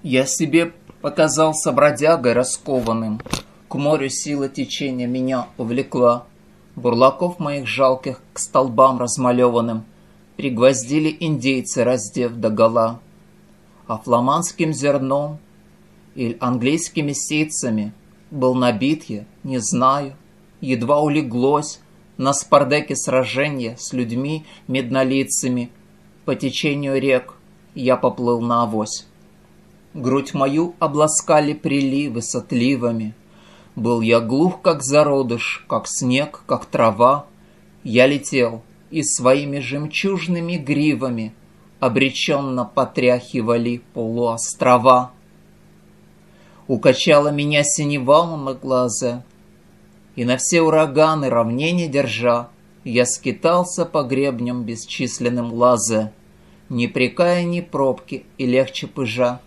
Я себе показался бродягой раскованным, к морю сила течения меня увлекла. Бурлаков моих жалких к столбам размалеванным пригвоздили индейцы, раздев догола. А фламандским зерном или английскими ситцами был набит я, не знаю, едва улеглось на спардеке сраженье с людьми меднолицами. По течению рек я поплыл на авось. Грудь мою обласкали приливы с отливами. Был я глух, как зародыш, как снег, как трава. Я летел, и своими жемчужными гривами обреченно потряхивали полуострова. Укачала меня синева на глаза, и на все ураганы равнение держа, я скитался по гребням бесчисленным лазе, не прекая ни пробки и легче пыжа.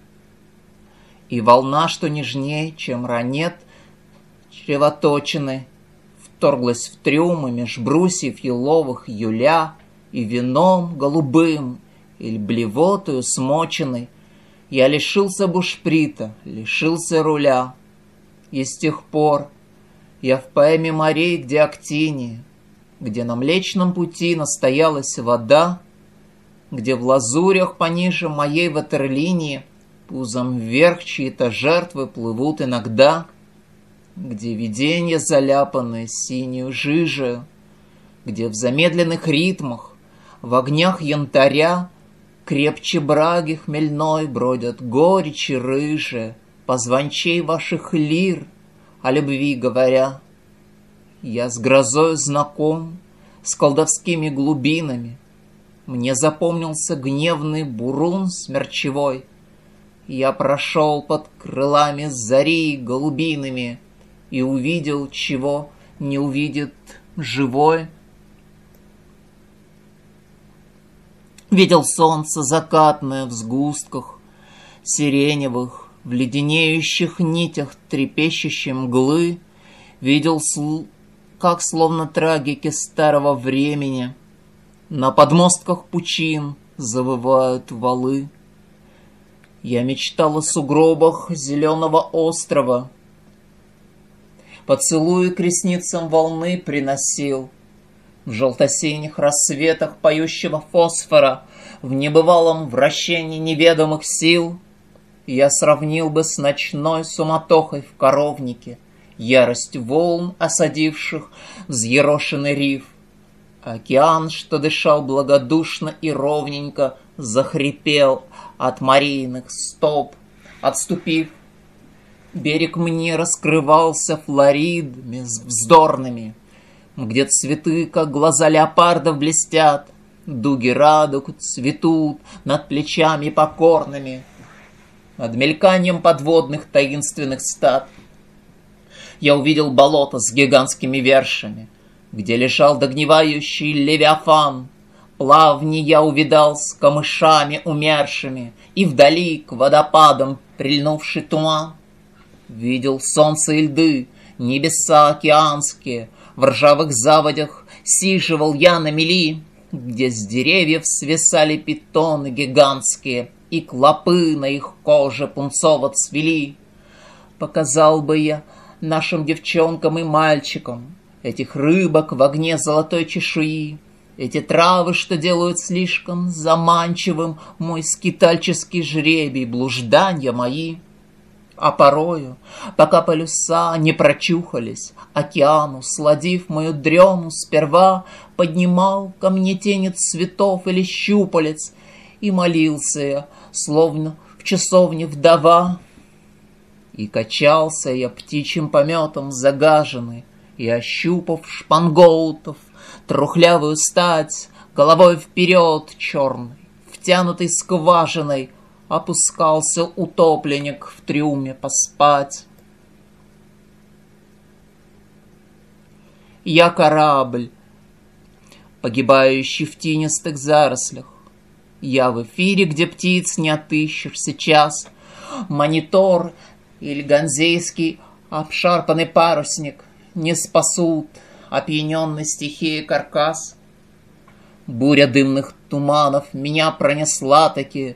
И волна, что нежней, чем ранет чревоточины, вторглась в трюмы меж брусьев еловых юля, и вином голубым или блевотою смоченной я лишился бушприта, лишился руля. И с тех пор я в поэме морей, где Актиния, где на Млечном пути настоялась вода, где в лазурях пониже моей ватерлинии пузом вверх чьи-то жертвы плывут иногда, где виденья заляпаны синюю жижею, где в замедленных ритмах, в огнях янтаря крепче браги хмельной бродят горечи рыжие, позвончей ваших лир о любви говоря. Я с грозою знаком, с колдовскими глубинами, мне запомнился гневный бурун смерчевой. Я прошел под крылами зари голубиными и увидел, чего не увидит живой. Видел солнце закатное в сгустках сиреневых, в леденеющих нитях трепещущей мглы. Видел, как словно трагики старого времени на подмостках пучин завывают валы. Я мечтал о сугробах зеленого острова, поцелуи к ресницам волны приносил, в желто-синих рассветах поющего фосфора, в небывалом вращении неведомых сил. Я сравнил бы с ночной суматохой в коровнике ярость волн, осадивших взъерошенный риф. Океан, что дышал благодушно и ровненько, захрипел от марийных стоп, отступив. Берег мне раскрывался флоридами вздорными, где цветы, как глаза леопардов, блестят, дуги радуг цветут над плечами покорными, над мельканием подводных таинственных стад. Я увидел болото с гигантскими вершами, где лежал догнивающий левиафан. Плавни я увидал с камышами умершими, и вдали к водопадам прильнувший туман. Видел солнце и льды, небеса океанские, в ржавых заводях сиживал я на мели, где с деревьев свисали питоны гигантские, и клопы на их коже пунцово цвели. Показал бы я нашим девчонкам и мальчикам этих рыбок в огне золотой чешуи, эти травы, что делают слишком заманчивым мой скитальческий жребий, блужданья мои. А порою, пока полюса не прочухались, океану, сладив мою дрему, сперва поднимал ко мне тени цветов или щупалец, и молился я, словно в часовне вдова. И качался я птичьим пометом загаженный, и, ощупав шпангоутов трухлявую стать, головой вперед черной, втянутой скважиной, опускался утопленник в трюме поспать. Я корабль, погибающий в тинистых зарослях. Я в эфире, где птиц не отыщешь сейчас. Монитор или ганзейский обшарпанный парусник не спасут опьяненной стихией каркас. Буря дымных туманов меня пронесла-таки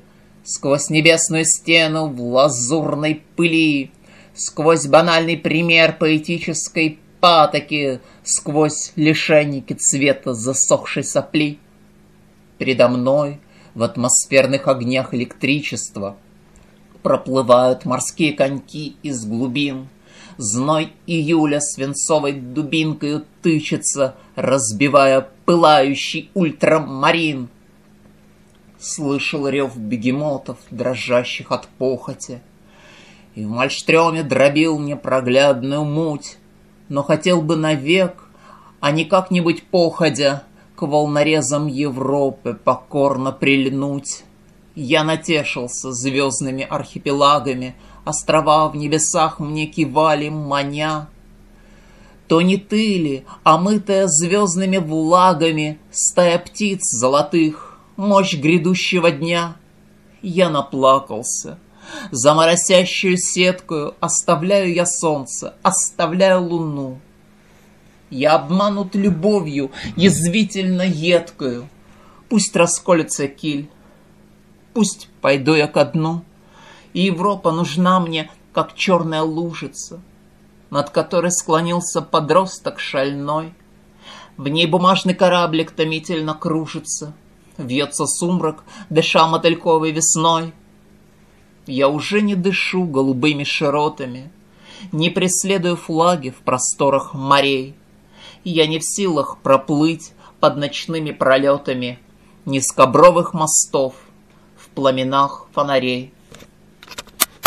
Сквозь небесную стену в лазурной пыли, сквозь банальный пример поэтической патоки, сквозь лишайники цвета засохшей сопли. Передо мной в атмосферных огнях электричества проплывают морские коньки из глубин. Зной июля свинцовой дубинкою тычется, разбивая пылающий ультрамарин. Слышал рев бегемотов, дрожащих от похоти, и в мальштреме дробил непроглядную муть, но хотел бы навек, а не как-нибудь походя, к волнорезам Европы покорно прильнуть. Я натешился звездными архипелагами, острова в небесах мне кивали, маня. То не ты ли, омытая звездными влагами, стая птиц золотых, мощь грядущего дня? Я наплакался. За моросящую сеткою оставляю я солнце, оставляю луну. Я обманут любовью, язвительно едкою. Пусть расколется киль, пусть пойду я ко дну, и Европа нужна мне, как черная лужица, над которой склонился подросток шальной. В ней бумажный кораблик томительно кружится, вьется сумрак, дыша мотыльковой весной. Я уже не дышу голубыми широтами, не преследую флаги в просторах морей. Я не в силах проплыть под ночными пролетами низкобровых мостов в пламенах фонарей.